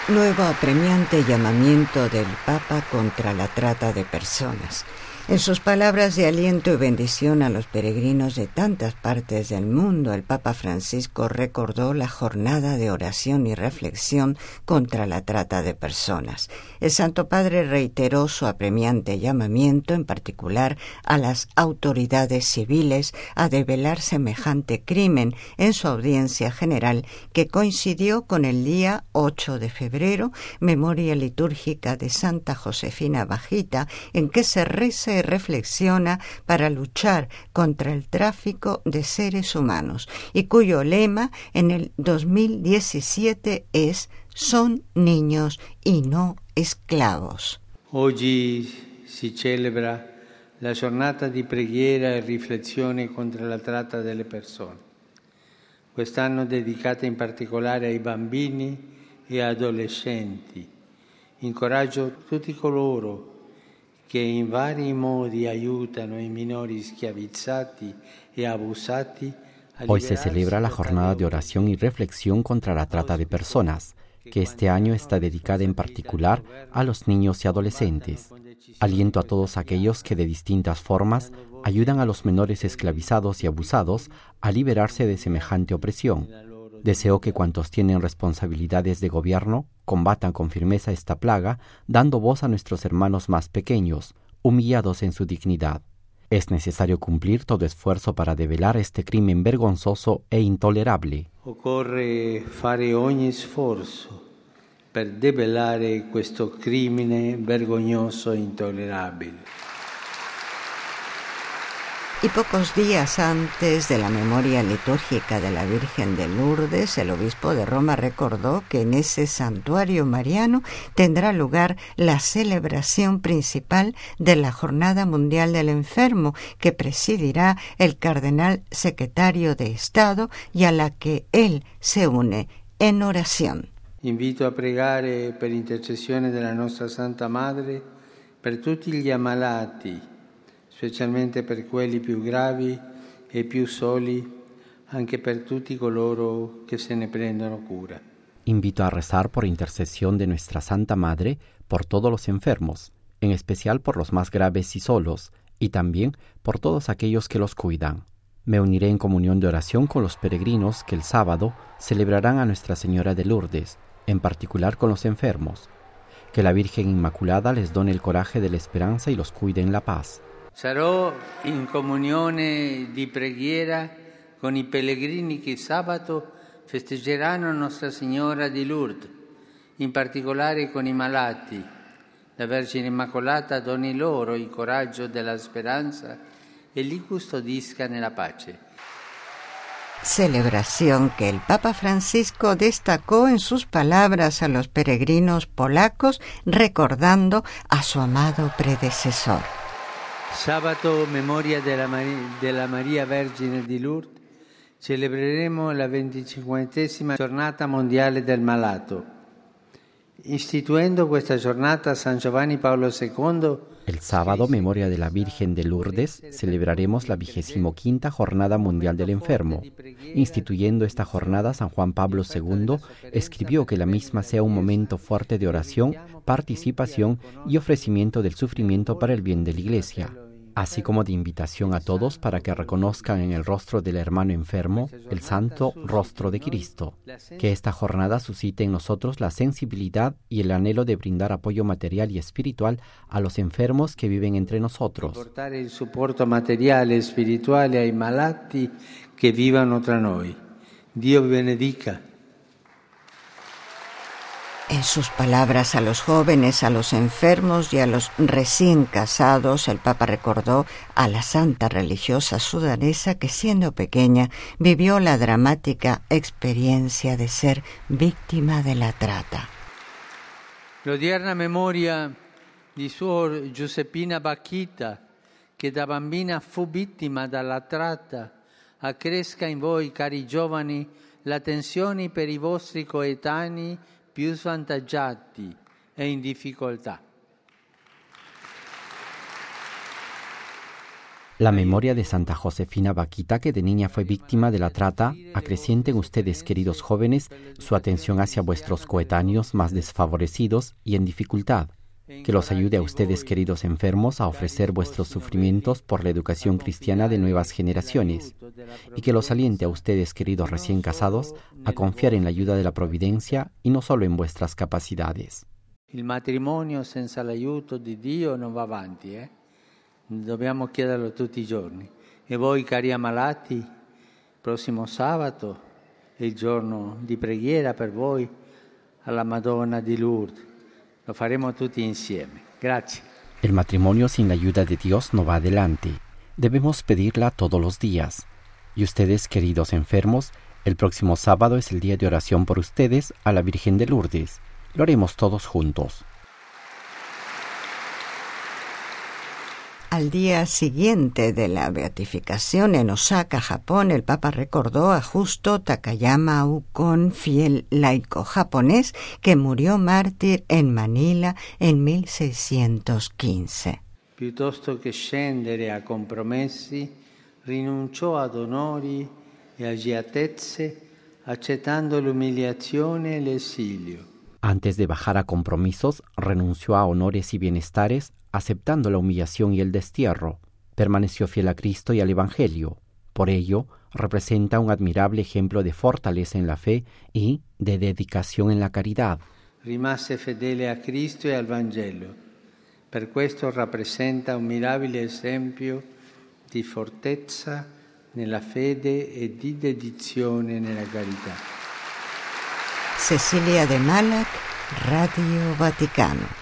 Nuevo apremiante llamamiento del Papa contra la trata de personas. En sus palabras de aliento y bendición a los peregrinos de tantas partes del mundo, el Papa Francisco recordó la jornada de oración y reflexión contra la trata de personas. El Santo Padre reiteró su apremiante llamamiento, en particular a las autoridades civiles, a develar semejante crimen en su audiencia general, que coincidió con el día 8 de febrero, memoria litúrgica de Santa Josefina Bajita, en que se reza y reflexiona para luchar contra el tráfico de seres humanos, y cuyo lema en el 2017 es «Son niños y no esclavos». Oggi si celebra la giornata di preghiera e riflessione contro la tratta delle persone. Quest'anno dedicata in particolare ai bambini e adolescenti. Incoraggio tutti coloro che in vari modi aiutano i minori schiavizzati e abusati. Hoy se celebra la jornada de oración y reflexión contra la trata de personas, que este año está dedicada en particular a los niños y adolescentes. Aliento a todos aquellos que de distintas formas ayudan a los menores esclavizados y abusados a liberarse de semejante opresión. Deseo que cuantos tienen responsabilidades de gobierno combatan con firmeza esta plaga, dando voz a nuestros hermanos más pequeños, humillados en su dignidad. Es necesario cumplir todo esfuerzo para develar este crimen vergonzoso e intolerable. Occorre fare ogni sforzo per debellare questo crimine vergognoso e intollerabile. Y pocos días antes de la memoria litúrgica de la Virgen de Lourdes, el obispo de Roma recordó que en ese santuario mariano tendrá lugar la celebración principal de la Jornada Mundial del Enfermo, que presidirá el cardenal secretario de Estado y a la que él se une en oración. Invito a pregare per intercessione della nostra Santa Madre per tutti gli ammalati, specialmente per quelli più gravi e più soli, anche per tutti coloro che se ne prendono cura. Invito a rezar por intercesión de nuestra Santa Madre por todos los enfermos, en especial por los más graves y solos, y también por todos aquellos que los cuidan. Me uniré en comunión de oración con los peregrinos que el sábado celebrarán a Nuestra Señora de Lourdes, en particular con los enfermos. Que la Virgen Inmaculada les done el coraje de la esperanza y los cuide en la paz. Sarò in comunione di preghiera con i pellegrini che sabato festeggeranno Nostra Signora di Lourdes, in particolare con i malati. La Vergine Immacolata doni loro il coraggio della speranza e li custodisca nella pace. Celebración que el Papa Francisco destacó en sus palabras a los peregrinos polacos, recordando a su amado predecesor. Sabato, memoria della Maria Vergine di Lourdes, celebreremo la 25esima giornata mondiale del malato. Istituendo questa giornata, San Giovanni Paolo II. El sábado, memoria de la Virgen de Lourdes, celebraremos la 25ª Jornada Mundial del Enfermo. Instituyendo esta jornada, San Juan Pablo II escribió que la misma sea un momento fuerte de oración, participación y ofrecimiento del sufrimiento para el bien de la Iglesia, así como de invitación a todos para que reconozcan en el rostro del hermano enfermo el santo rostro de Cristo. Que esta jornada suscite en nosotros la sensibilidad y el anhelo de brindar apoyo material y espiritual a los enfermos que viven entre nosotros. Portare il supporto materiale e spirituale ai malati che vivono tra noi. Dio vi benedica. En sus palabras a los jóvenes, a los enfermos y a los recién casados, el Papa recordó a la santa religiosa sudanesa que, siendo pequeña, vivió la dramática experiencia de ser víctima de la trata. L'odierna memoria di Suor Giuseppina Bacchita, che da bambina fu vittima della tratta, accresca in voi, cari giovani, l'attenzione per i vostri coetanei più svantaggiati e in difficoltà. La memoria de Santa Josefina Bakhita, que de niña fue víctima de la trata, acreciente en ustedes, queridos jóvenes, su atención hacia vuestros coetáneos más desfavorecidos y en dificultad. Que los ayude a ustedes, queridos enfermos, a ofrecer vuestros sufrimientos por la educación cristiana de nuevas generaciones. Y que los aliente a ustedes, queridos recién casados, a confiar en la ayuda de la providencia y no solo en vuestras capacidades. Il matrimonio senza l'aiuto di Dio non va avanti, Dobbiamo chiederlo tutti i giorni. E voi, cari ammalati, prossimo sabato è il giorno di preghiera per voi alla Madonna di Lourdes. Lo faremo tutti insieme. Grazie. El matrimonio sin la ayuda de Dios no va adelante. Debemos pedirla todos los días. Y ustedes, queridos enfermos, el próximo sábado es el día de oración por ustedes a la Virgen de Lourdes. Lo haremos todos juntos. Al día siguiente de la beatificación en Osaka, Japón, el Papa recordó a Justo Takayama Ukon, fiel laico japonés que murió mártir en Manila en 1615. Piuttosto che scendere a compromessi, rinunciò ad onori e agiatezze, accettando l'umiliazione e l'esilio. Antes de bajar a compromisos, renunció a honores y bienestares, aceptando la humillación y el destierro. Permaneció fiel a Cristo y al Evangelio. Por ello, representa un admirable ejemplo de fortaleza en la fe y de dedicación en la caridad. Rimase fedele a Cristo e al Vangelo. Per questo rappresenta un mirabile esempio di fortezza nella fede e di dedizione nella carità. Cecilia de Malac, Radio Vaticano.